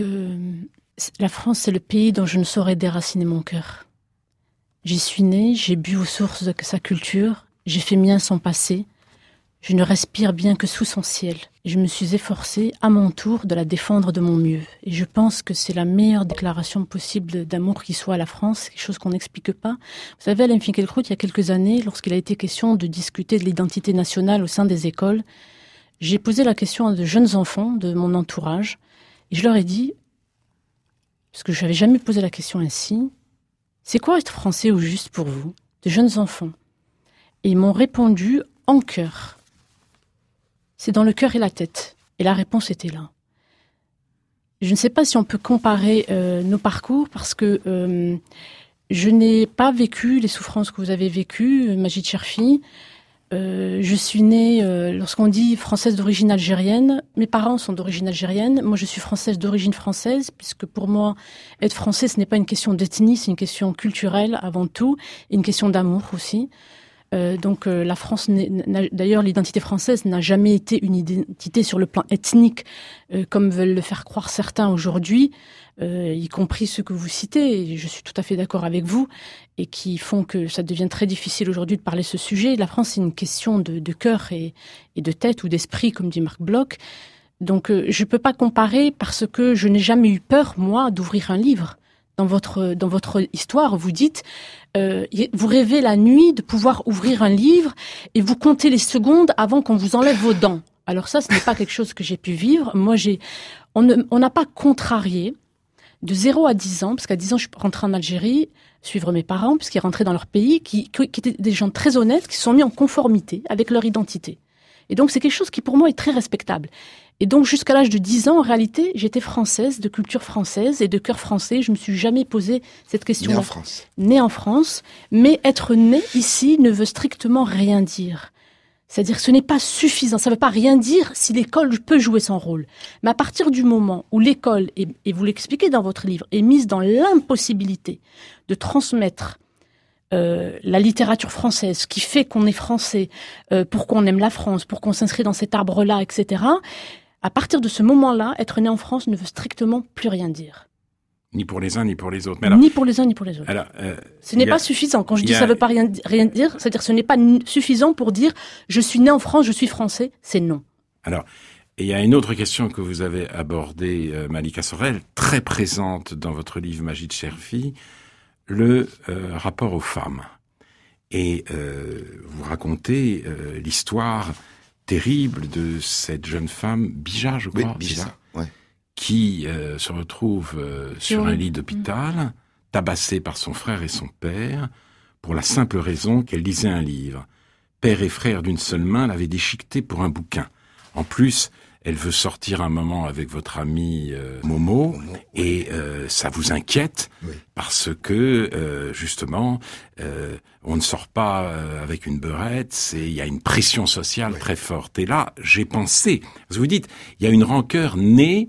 la France, c'est le pays dont je ne saurais déraciner mon cœur. J'y suis née, j'ai bu aux sources de sa culture, j'ai fait mien son passé. Je ne respire bien que sous son ciel. Je me suis efforcée, à mon tour, de la défendre de mon mieux. Et je pense que c'est la meilleure déclaration possible d'amour qui soit à la France, quelque chose qu'on n'explique pas. Vous savez, Alain Finkielkraut, il y a quelques années, lorsqu'il a été question de discuter de l'identité nationale au sein des écoles, j'ai posé la question à de jeunes enfants de mon entourage, et je leur ai dit, parce que je n'avais jamais posé la question ainsi, c'est quoi être français au juste pour vous, de jeunes enfants? Et ils m'ont répondu en chœur. C'est dans le cœur et la tête. Et la réponse était là. Je ne sais pas si on peut comparer nos parcours parce que je n'ai pas vécu les souffrances que vous avez vécues, Majid Cherfi. Je suis née, lorsqu'on dit française d'origine algérienne, mes parents sont d'origine algérienne. Moi, je suis française d'origine française, puisque pour moi, être français, ce n'est pas une question d'ethnie, c'est une question culturelle avant tout, et une question d'amour aussi. Donc la France, d'ailleurs l'identité française n'a jamais été une identité sur le plan ethnique, comme veulent le faire croire certains aujourd'hui, y compris ceux que vous citez, et je suis tout à fait d'accord avec vous, et qui font que ça devient très difficile aujourd'hui de parler de ce sujet. La France, c'est une question de cœur et de tête ou d'esprit, comme dit Marc Bloch. Donc je ne peux pas comparer parce que je n'ai jamais eu peur, moi, d'ouvrir un livre. Dans votre histoire, vous dites, vous rêvez la nuit de pouvoir ouvrir un livre et vous comptez les secondes avant qu'on vous enlève vos dents. Alors ça, ce n'est pas quelque chose que j'ai pu vivre. Moi, on n'a pas contrarié de 0 à 10 ans, parce qu'à 10 ans, je suis rentrée en Algérie, suivre mes parents, puisqu'ils rentraient dans leur pays, qui étaient des gens très honnêtes, qui se sont mis en conformité avec leur identité. Et donc, c'est quelque chose qui, pour moi, est très respectable. Et donc, jusqu'à l'âge de 10 ans, en réalité, j'étais française, de culture française et de cœur français. Je me suis jamais posé cette question-là. Née en France. Née en France. Mais être née ici ne veut strictement rien dire. C'est-à-dire que ce n'est pas suffisant, ça ne veut pas rien dire si l'école peut jouer son rôle. Mais à partir du moment où l'école, et vous l'expliquez dans votre livre, est mise dans l'impossibilité de transmettre la littérature française, ce qui fait qu'on est français, pourquoi on aime la France, pourquoi on s'inscrit dans cet arbre-là, etc., à partir de ce moment-là, être né en France ne veut strictement plus rien dire. Ni pour les uns, ni pour les autres. Mais alors, ni pour les uns, ni pour les autres. Alors, ce n'est pas suffisant. Quand je dis ça ne veut pas rien dire, c'est-à-dire ce n'est pas suffisant pour dire je suis né en France, je suis français, c'est non. Alors, il y a une autre question que vous avez abordée, Malika Sorel, très présente dans votre livre Majid Cherfi, le rapport aux femmes. Et vous racontez l'histoire terrible de cette jeune femme, Bija, je crois. Oui, Bija, ouais. Qui se retrouve sur un lit d'hôpital, tabassée par son frère et son père, pour la simple raison qu'elle lisait un livre. Père et frère d'une seule main l'avaient déchiqueté pour un bouquin. En plus, elle veut sortir un moment avec votre ami Momo, et ça vous inquiète, parce que, justement, on ne sort pas avec une beurette, il y a une pression sociale très forte. Et là, j'ai pensé, vous dites, il y a une rancœur née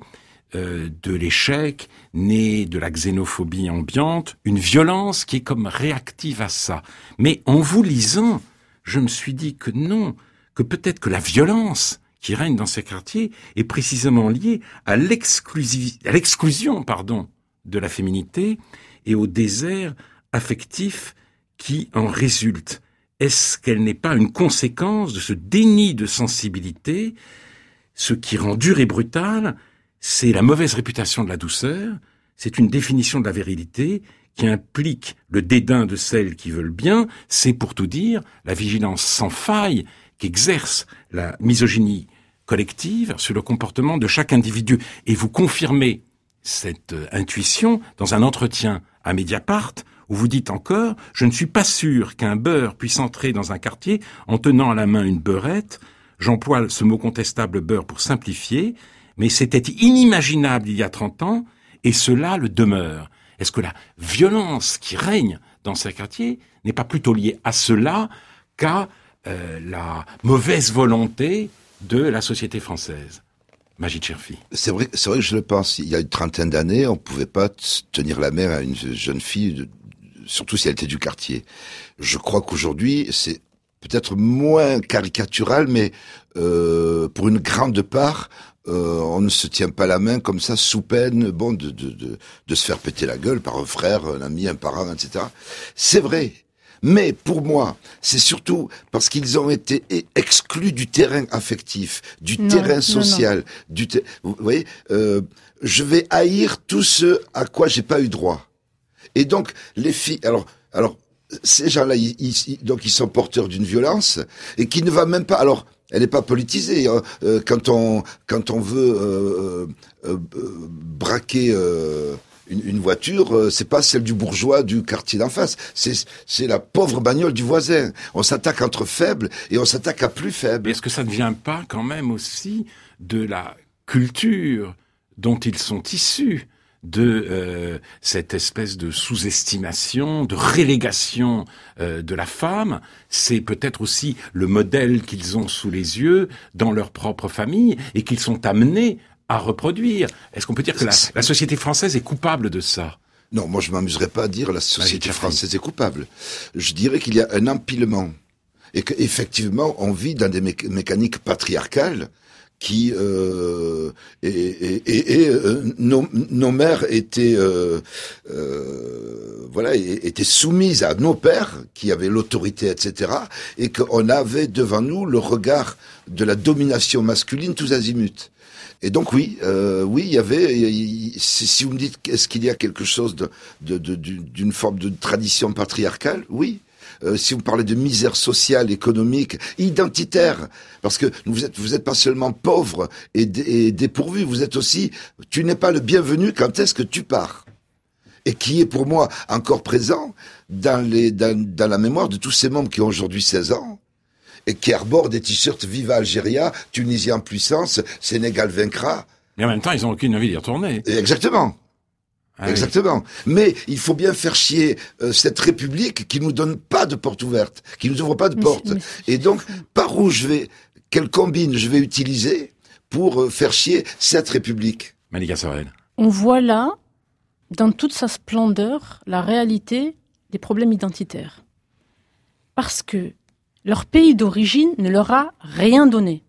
de l'échec, née de la xénophobie ambiante, une violence qui est comme réactive à ça. Mais en vous lisant, je me suis dit que non, que peut-être que la violence qui règne dans ces quartiers est précisément liée à l'exclusion, de la féminité et au désert affectif qui en résulte. Est-ce qu'elle n'est pas une conséquence de ce déni de sensibilité? Ce qui rend dur et brutal, c'est la mauvaise réputation de la douceur, c'est une définition de la virilité qui implique le dédain de celles qui veulent bien, c'est pour tout dire la vigilance sans faille qu'exerce la misogynie collective sur le comportement de chaque individu. Et vous confirmez cette intuition dans un entretien à Mediapart où vous dites encore « Je ne suis pas sûr qu'un beurre puisse entrer dans un quartier en tenant à la main une beurrette. J'emploie ce mot contestable beurre pour simplifier. Mais c'était inimaginable il y a 30 ans, et cela le demeure. » Est-ce que la violence qui règne dans ces quartiers n'est pas plutôt liée à cela qu'à la mauvaise volonté de la société française? Majid Cherfi. C'est vrai que je le pense. Il y a une trentaine d'années, on ne pouvait pas tenir la main à une jeune fille, surtout si elle était du quartier. Je crois qu'aujourd'hui, c'est peut-être moins caricatural, mais pour une grande part, on ne se tient pas la main comme ça sous peine, de se faire péter la gueule par un frère, un ami, un parent, etc. C'est vrai. Mais pour moi, c'est surtout parce qu'ils ont été exclus du terrain affectif, du terrain social. Vous voyez, je vais haïr tout ce à quoi j'ai pas eu droit. Et donc les filles, alors ces gens-là, donc ils sont porteurs d'une violence et qui ne va même pas. Alors, elle n'est pas politisée. Hein. Quand on veut braquer une voiture, c'est pas celle du bourgeois du quartier d'en face. C'est la pauvre bagnole du voisin. On s'attaque entre faibles et on s'attaque à plus faibles. Est-ce que ça ne vient pas quand même aussi de la culture dont ils sont issus, de cette espèce de sous-estimation, de relégation de la femme? C'est peut-être aussi le modèle qu'ils ont sous les yeux dans leur propre famille et qu'ils sont amenés à reproduire. Est-ce qu'on peut dire que la société française est coupable de ça? Non, moi je m'amuserais pas à dire la société française est coupable. Je dirais qu'il y a un empilement et qu'effectivement on vit dans des mécaniques patriarcales qui nos mères étaient étaient soumises à nos pères qui avaient l'autorité, etc. et qu'on avait devant nous le regard de la domination masculine tous azimuts. Et donc oui, il y avait. Si vous me dites est-ce qu'il y a quelque chose d'une forme de tradition patriarcale, oui. Si vous parlez de misère sociale, économique, identitaire, parce que vous êtes pas seulement pauvre et dépourvu, vous êtes aussi, tu n'es pas le bienvenu quand est-ce que tu pars. Et qui est pour moi encore présent dans la mémoire de tous ces membres qui ont aujourd'hui 16 ans et qui arborent des t-shirts Viva Algérie, Tunisie en puissance, Sénégal vaincra. Mais en même temps, ils n'ont aucune envie d'y retourner. Exactement. Ah Exactement. Oui. Mais il faut bien faire chier cette République qui nous donne pas de porte ouverte, qui nous ouvre pas de porte. Et donc, par où quelle combine je vais utiliser pour faire chier cette République? Malika Sorel. On voit là, dans toute sa splendeur, la réalité des problèmes identitaires. Parce que leur pays d'origine ne leur a rien donné.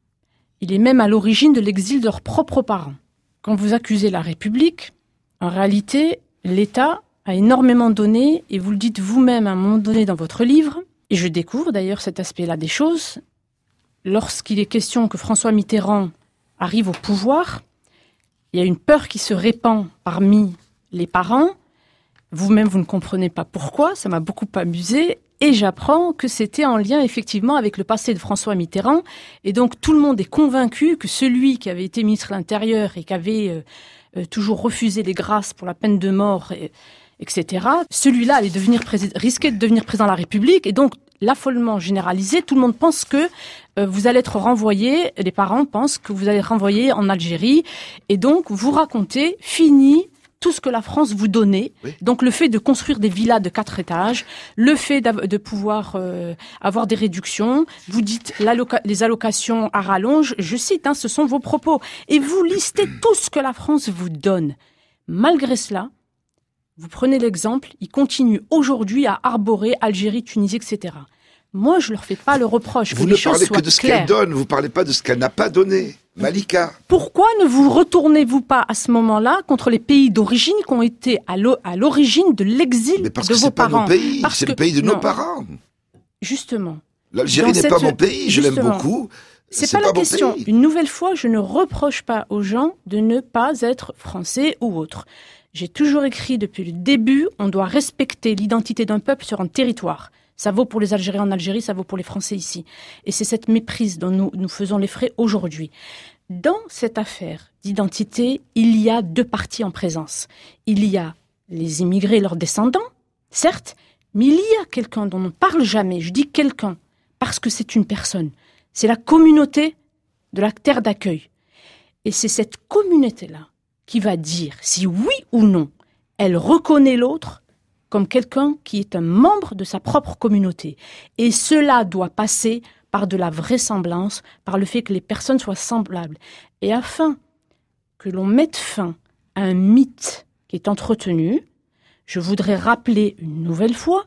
Il est même à l'origine de l'exil de leurs propres parents. Quand vous accusez la République, en réalité, l'État a énormément donné, et vous le dites vous-même à un moment donné dans votre livre, et je découvre d'ailleurs cet aspect-là des choses, lorsqu'il est question que François Mitterrand arrive au pouvoir, il y a une peur qui se répand parmi les parents, vous-même vous ne comprenez pas pourquoi, ça m'a beaucoup amusé, et j'apprends que c'était en lien effectivement avec le passé de François Mitterrand, et donc tout le monde est convaincu que celui qui avait été ministre de l'Intérieur et qui avait toujours refusé les grâces pour la peine de mort, etc., celui-là allait risquer de devenir président de la République, et donc l'affolement généralisé, tout le monde pense que vous allez être renvoyé, les parents pensent que vous allez être renvoyé en Algérie, et donc vous racontez, fini, tout ce que la France vous donnait, oui. Donc le fait de construire des villas de 4 étages, le fait de pouvoir avoir des réductions, vous dites les allocations à rallonge, je cite, ce sont vos propos, et vous listez tout ce que la France vous donne. Malgré cela, vous prenez l'exemple, ils continuent aujourd'hui à arborer Algérie, Tunisie, etc. Moi, je leur fais pas le reproche que les choses soient claires. Vous ne parlez que de ce qu'elle donne, vous parlez pas de ce qu'elle n'a pas donné. Malika. Pourquoi ne vous retournez-vous pas à ce moment-là contre les pays d'origine qui ont été à l'origine de l'exil de vos parents? Mais parce que c'est pas nos pays, c'est le pays de nos parents. Justement. L'Algérie n'est pas mon pays, je l'aime beaucoup. C'est pas la question. Une nouvelle fois, je ne reproche pas aux gens de ne pas être français ou autre. J'ai toujours écrit depuis le début, on doit respecter l'identité d'un peuple sur un territoire. Ça vaut pour les Algériens en Algérie, ça vaut pour les Français ici. Et c'est cette méprise dont nous faisons les frais aujourd'hui. Dans cette affaire d'identité, il y a 2 parties en présence. Il y a les immigrés et leurs descendants, certes, mais il y a quelqu'un dont on ne parle jamais. Je dis quelqu'un, parce que c'est une personne. C'est la communauté de la terre d'accueil. Et c'est cette communauté-là qui va dire si oui ou non elle reconnaît l'autre comme quelqu'un qui est un membre de sa propre communauté. Et cela doit passer par de la vraisemblance, par le fait que les personnes soient semblables. Et afin que l'on mette fin à un mythe qui est entretenu, je voudrais rappeler une nouvelle fois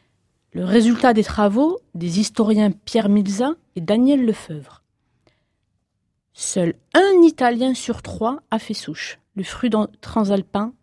le résultat des travaux des historiens Pierre Milza et Daniel Lefebvre. Seul un Italien sur 3 a fait souche. Le fruit transalpin,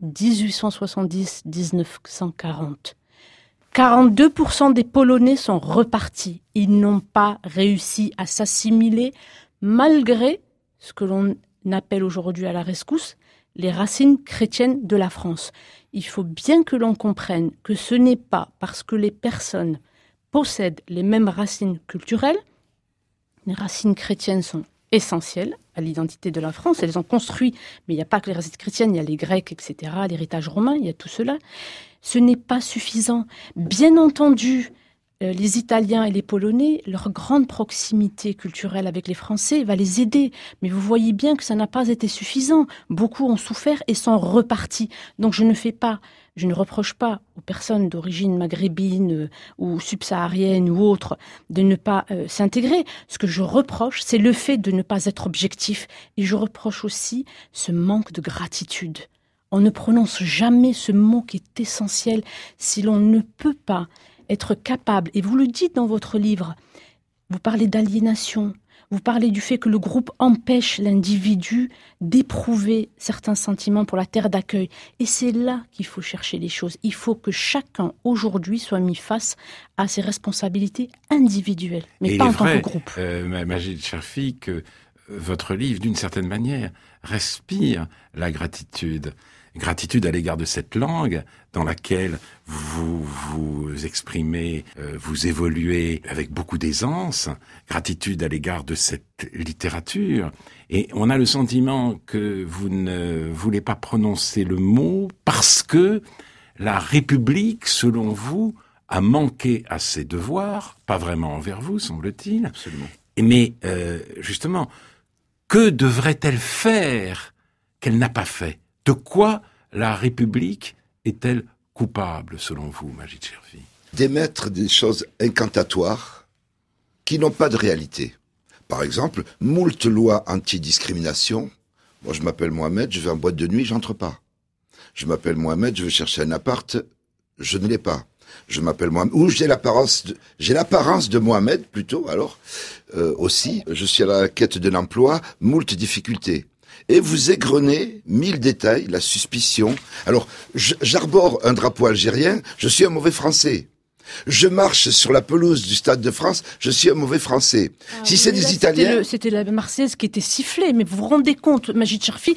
1870-1940. 42% des Polonais sont repartis. Ils n'ont pas réussi à s'assimiler malgré ce que l'on appelle aujourd'hui à la rescousse les racines chrétiennes de la France. Il faut bien que l'on comprenne que ce n'est pas parce que les personnes possèdent les mêmes racines culturelles. Les racines chrétiennes sont essentielles à l'identité de la France. Elles ont construit, mais il n'y a pas que les racines chrétiennes, il y a les Grecs, etc., l'héritage romain, il y a tout cela. Ce n'est pas suffisant. Bien entendu, les Italiens et les Polonais, leur grande proximité culturelle avec les Français va les aider. Mais vous voyez bien que ça n'a pas été suffisant. Beaucoup ont souffert et sont repartis. Donc je ne reproche pas aux personnes d'origine maghrébine ou subsaharienne ou autre de ne pas s'intégrer. Ce que je reproche, c'est le fait de ne pas être objectif. Et je reproche aussi ce manque de gratitude. On ne prononce jamais ce mot qui est essentiel si l'on ne peut pas être capable, et vous le dites dans votre livre, vous parlez d'aliénation, vous parlez du fait que le groupe empêche l'individu d'éprouver certains sentiments pour la terre d'accueil. Et c'est là qu'il faut chercher les choses. Il faut que chacun, aujourd'hui, soit mis face à ses responsabilités individuelles, mais pas en tant que groupe. Majid Cherfi, que votre livre, d'une certaine manière, respire la gratitude. Gratitude à l'égard de cette langue dans laquelle vous vous exprimez, vous évoluez avec beaucoup d'aisance. Gratitude à l'égard de cette littérature. Et on a le sentiment que vous ne voulez pas prononcer le mot parce que la République, selon vous, a manqué à ses devoirs, pas vraiment envers vous, semble-t-il. Absolument. Mais justement, que devrait-elle faire qu'elle n'a pas fait ? De quoi la République est-elle coupable, selon vous, Majid Cherfi? D'émettre des choses incantatoires qui n'ont pas de réalité. Par exemple, moult lois anti-discrimination. Moi, je m'appelle Mohamed, je vais en boîte de nuit, j'entre pas. Je m'appelle Mohamed, je veux chercher un appart, je ne l'ai pas. Je m'appelle Mohamed, ou j'ai l'apparence de Mohamed, plutôt, alors, aussi. Je suis à la quête d'un emploi, moult difficultés. Et vous égrenez 1000 détails, la suspicion. Alors, j'arbore un drapeau algérien, je suis un mauvais Français. Je marche sur la pelouse du Stade de France, je suis un mauvais Français. Si c'est des Italiens... C'était la Marseillaise qui était sifflée, mais vous vous rendez compte, Majid Cherfi,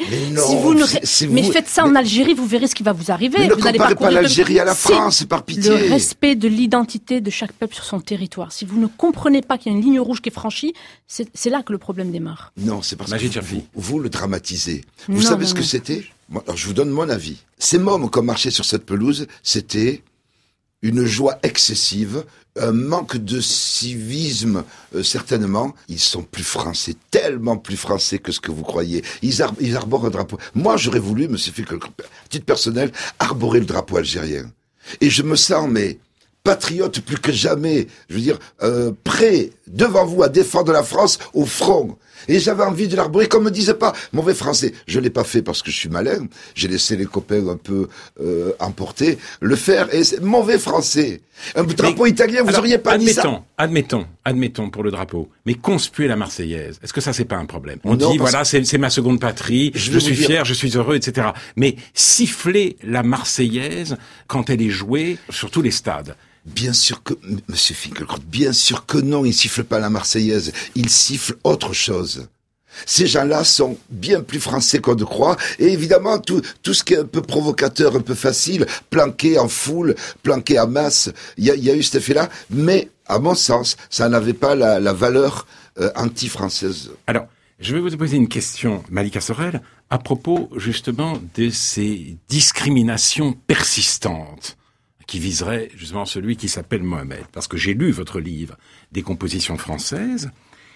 Mais non, mais faites ça en Algérie, vous verrez ce qui va vous arriver. Mais ne vous allez comparez pas l'Algérie à la France, par pitié. Le respect de l'identité de chaque peuple sur son territoire. Si vous ne comprenez pas qu'il y a une ligne rouge qui est franchie, c'est là que le problème démarre. Non, c'est parce Majid que Cherfi. vous le dramatisez. Vous savez ce que c'était? Alors, je vous donne mon avis. Ces mômes qui ont marché sur cette pelouse, c'était une joie excessive, un manque de civisme, certainement. Ils sont plus français, tellement plus français que ce que vous croyez. Ils arborent un drapeau. Moi, j'aurais voulu, monsieur Fickel, à titre personnel, arborer le drapeau algérien. Et je me sens, mais patriote plus que jamais. Je veux dire, prêt, devant vous, à défendre la France au front. Et j'avais envie de l'arborer, qu'on me disait pas mauvais français. Je l'ai pas fait parce que je suis malin. J'ai laissé les copains un peu emporter. Le faire, et c'est mauvais français. Un drapeau italien, vous auriez pas dit ça. Admettons pour le drapeau. Mais conspuer la Marseillaise, est-ce que ça c'est pas un problème? On Non, dit voilà, c'est ma seconde patrie, je suis fier, je suis heureux, etc. Mais siffler la Marseillaise quand elle est jouée sur tous les stades. Bien sûr que, monsieur Finkielkraut, bien sûr que non, ils sifflent pas la Marseillaise, ils sifflent autre chose. Ces gens-là sont bien plus français qu'on ne croit, et évidemment, tout ce qui est un peu provocateur, un peu facile, planqué en foule, planqué en masse, il y a eu cet effet-là, mais, à mon sens, ça n'avait pas la valeur anti-française. Alors, je vais vous poser une question, Malika Sorel, à propos, justement, de ces discriminations persistantes qui viserait justement celui qui s'appelle Mohamed. Parce que j'ai lu votre livre « Décomposition française »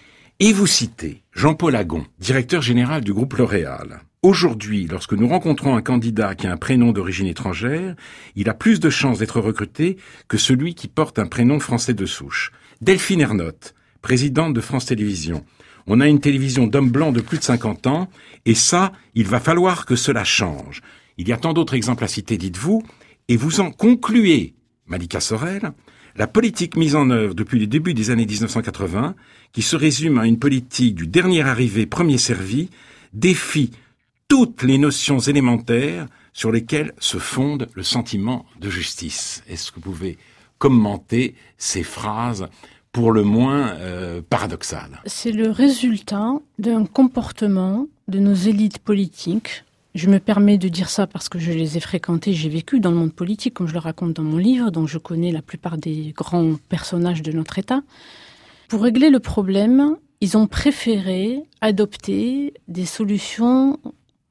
et vous citez Jean-Paul Agon, directeur général du groupe L'Oréal. Aujourd'hui, lorsque nous rencontrons un candidat qui a un prénom d'origine étrangère, il a plus de chances d'être recruté que celui qui porte un prénom français de souche. Delphine Ernotte, présidente de France Télévisions. On a une télévision d'hommes blancs de plus de 50 ans et ça, il va falloir que cela change. Il y a tant d'autres exemples à citer, dites-vous. Et vous en concluez, Malika Sorel, la politique mise en œuvre depuis le début des années 1980, qui se résume à une politique du dernier arrivé, premier servi, défie toutes les notions élémentaires sur lesquelles se fonde le sentiment de justice. Est-ce que vous pouvez commenter ces phrases pour le moins paradoxales? C'est le résultat d'un comportement de nos élites politiques. Je me permets de dire ça parce que je les ai fréquentés, j'ai vécu dans le monde politique, comme je le raconte dans mon livre, donc je connais la plupart des grands personnages de notre État. Pour régler le problème, ils ont préféré adopter des solutions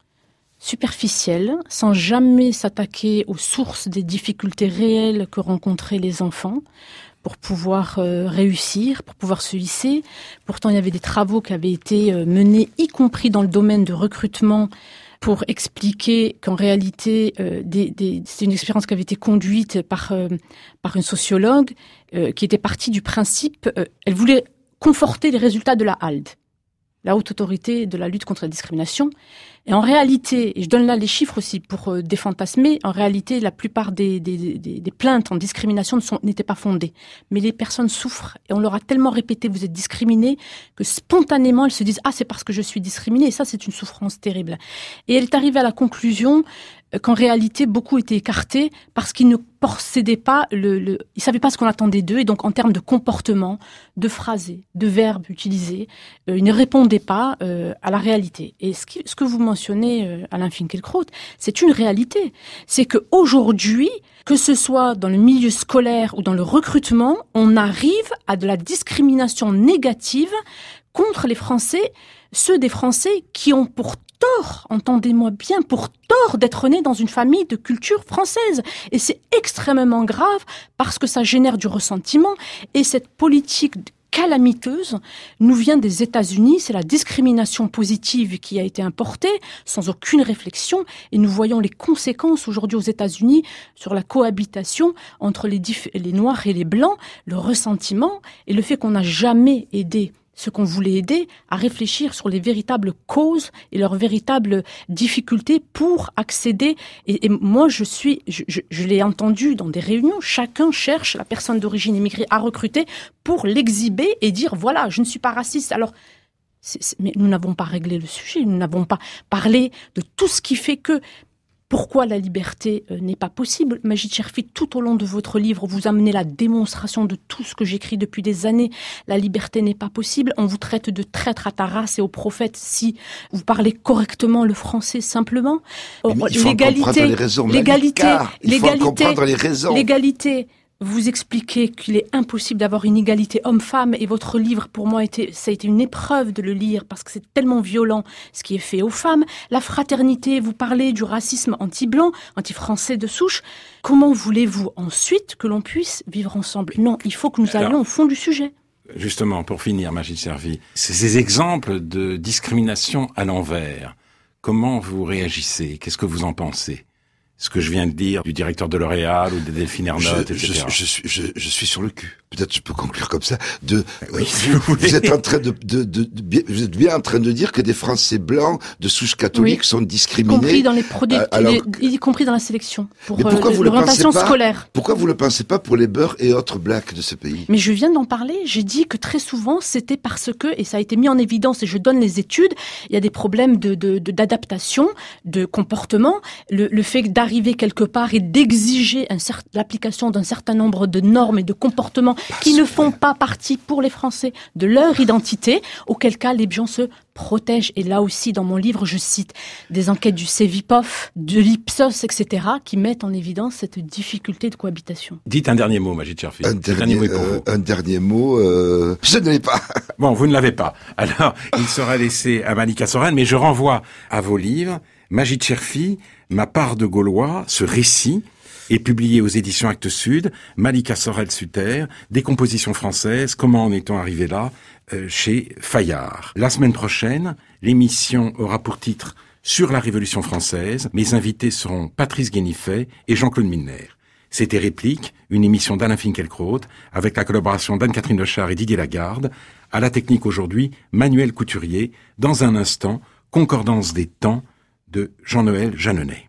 superficielles, sans jamais s'attaquer aux sources des difficultés réelles que rencontraient les enfants, pour pouvoir réussir, pour pouvoir se hisser. Pourtant, il y avait des travaux qui avaient été menés, y compris dans le domaine de recrutement, pour expliquer qu'en réalité, c'est une expérience qui avait été conduite par une sociologue qui était partie du principe, elle voulait conforter les résultats de la HALD, la Haute Autorité de la lutte contre la discrimination. Et en réalité, et je donne là les chiffres aussi pour défantasmer, en réalité, la plupart des plaintes en discrimination n'étaient pas fondées. Mais les personnes souffrent et on leur a tellement répété « vous êtes discriminés » que spontanément, elles se disent « ah, c'est parce que je suis discriminée » et ça, c'est une souffrance terrible. Et elle est arrivée à la conclusion qu'en réalité, beaucoup étaient écartés parce qu'ils ne possédaient pas ils savaient pas ce qu'on attendait d'eux et donc en termes de comportement, de phrasé, de verbes utilisés, ils ne répondaient pas à la réalité. Et ce que vous mentionnez, Alain Finkielkraut, c'est une réalité. C'est qu'aujourd'hui, que ce soit dans le milieu scolaire ou dans le recrutement, on arrive à de la discrimination négative contre les Français, ceux des Français qui ont pour tort, entendez-moi bien, pour tort d'être nés dans une famille de culture française. Et c'est extrêmement grave parce que ça génère du ressentiment et cette politique calamiteuse nous vient des États-Unis. C'est la discrimination positive qui a été importée sans aucune réflexion. Et nous voyons les conséquences aujourd'hui aux États-Unis sur la cohabitation entre les Noirs et les Blancs, le ressentiment et le fait qu'on n'a jamais aidé ceux qu'on voulait aider à réfléchir sur les véritables causes et leurs véritables difficultés pour accéder. Et moi, je l'ai entendu dans des réunions, chacun cherche la personne d'origine immigrée à recruter pour l'exhiber et dire, voilà, je ne suis pas raciste. Alors, mais nous n'avons pas réglé le sujet, nous n'avons pas parlé de tout ce qui fait que pourquoi la liberté n'est pas possible. Majid Cherfi, tout au long de votre livre, vous amenez la démonstration de tout ce que j'écris depuis des années. La liberté n'est pas possible. On vous traite de traître à ta race et aux prophètes si vous parlez correctement le français simplement. L'égalité. Vous expliquez qu'il est impossible d'avoir une égalité homme-femme et votre livre, pour moi, ça a été une épreuve de le lire parce que c'est tellement violent ce qui est fait aux femmes. La fraternité, vous parlez du racisme anti-blanc, anti-français de souche. Comment voulez-vous ensuite que l'on puisse vivre ensemble ? Non, il faut que nous allions au fond du sujet. Justement, pour finir, Majid Cherfi, ces exemples de discrimination à l'envers, comment vous réagissez ? Qu'est-ce que vous en pensez ? Ce que je viens de dire du directeur de L'Oréal ou de Delphine Ernotte, etc. Je suis sur le cul. Peut-être je peux conclure comme ça. Vous êtes en train vous êtes bien en train de dire que des Français blancs de souche catholique sont discriminés. Y compris dans les produits, y compris dans la sélection. Pour l'orientation scolaire. Pourquoi vous le pensez pas pour les beurs et autres blacks de ce pays? Mais je viens d'en parler. J'ai dit que très souvent, c'était parce que, et ça a été mis en évidence, et je donne les études, il y a des problèmes d'adaptation, de comportement, le fait d'arriver quelque part et d'exiger l'application d'un certain nombre de normes et de comportements qui ne font pas partie pour les Français de leur identité, auquel cas les gens se protègent. Et là aussi, dans mon livre, je cite des enquêtes du Cevipof, de l'Ipsos, etc., qui mettent en évidence cette difficulté de cohabitation. Dites un dernier mot, Majid Cherfi. Un dernier mot, je ne l'ai pas. Bon, vous ne l'avez pas. Alors, il sera laissé à Malika Sorel, mais je renvoie à vos livres. Majid Cherfi, Ma part de Gaulois, ce récit est publié aux éditions Actes Sud, Malika Sorel-Sutter, Décomposition française, comment en est-on arrivé là, chez Fayard. La semaine prochaine, l'émission aura pour titre Sur la Révolution française. Mes invités seront Patrice Guénifet et Jean-Claude Milner. C'était Réplique, une émission d'Alain Finkielkraut, avec la collaboration d'Anne-Catherine Lechard et Didier Lagarde. À la technique aujourd'hui, Manuel Couturier. Dans un instant, Concordance des temps de Jean-Noël Jeanneney.